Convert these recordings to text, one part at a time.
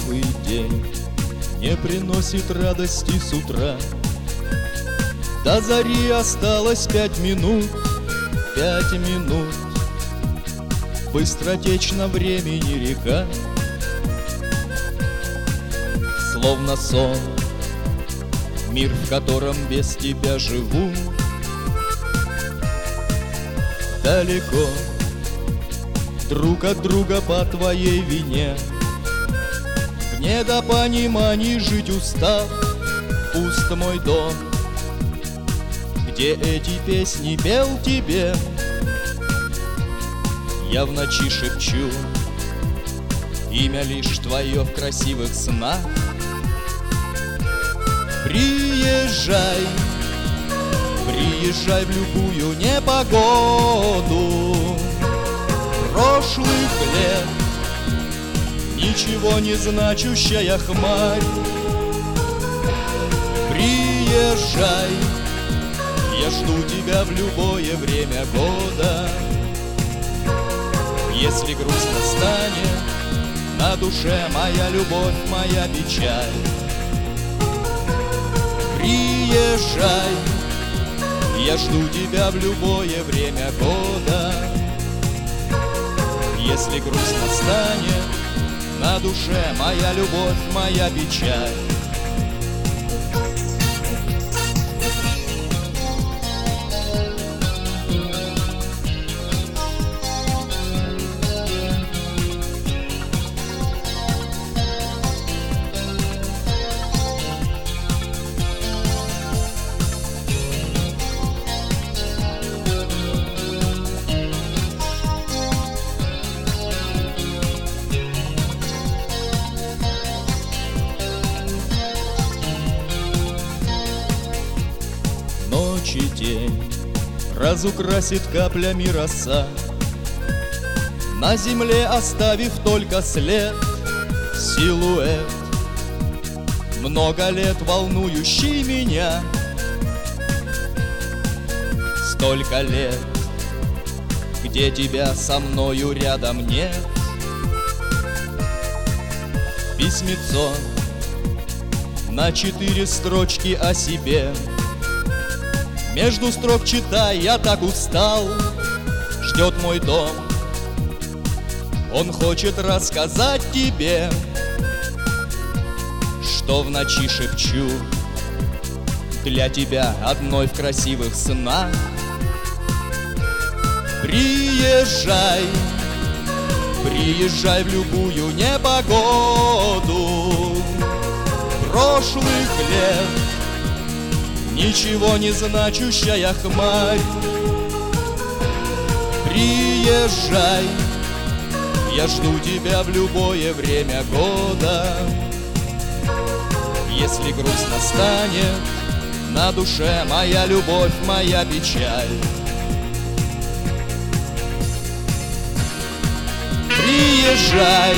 новый день не приносит радости с утра. До зари осталось 5 минут, 5 минут. Быстротечно времени река, словно сон, мир, в котором без тебя живу. Далеко друг от друга по твоей вине, в недопонимании жить устав. Пуст мой дом, где эти песни пел тебе. Я в ночи шепчу имя лишь твое в красивых снах. Приезжай, приезжай в любую непогоду прошлых лет, ничего не значущая хмарь. Приезжай, я жду тебя в любое время года. Если грустно станет на душе, моя любовь, моя печаль. Приезжай, я жду тебя в любое время года. Если грустно станет на душе, моя любовь, моя печаль. Ночь и день разукрасит каплями роса, на земле оставив только след, силуэт, много лет волнующий меня. Столько лет, где тебя со мною рядом нет. Письмецо на 4 строчки о себе. Между строк читай, я так устал. Ждет мой дом, он хочет рассказать тебе, что в ночи шепчу для тебя одной в красивых снах. Приезжай, приезжай в любую непогоду прошлых лет, ничего не значущая хмарь. Приезжай, я жду тебя в любое время года. Если грустно станет на душе, моя любовь, моя печаль. Приезжай,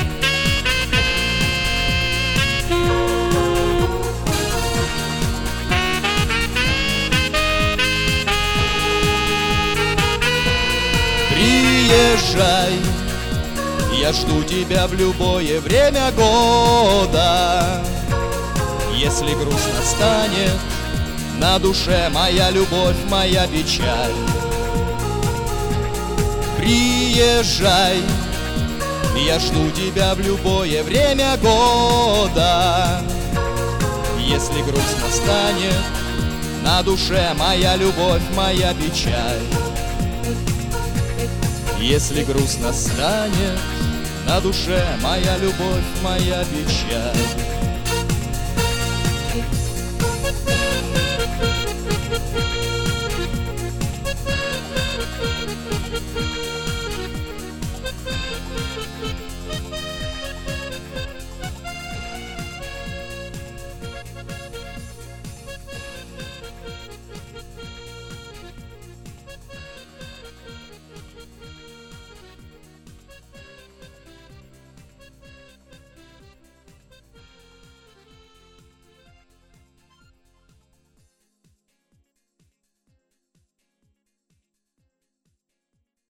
приезжай, я жду тебя в любое время года. Если грустно станет на душе, моя любовь, моя печаль. Приезжай, я жду тебя в любое время года. Если грустно станет на душе, моя любовь, моя печаль. Если грустно станет на душе, моя любовь, моя печаль.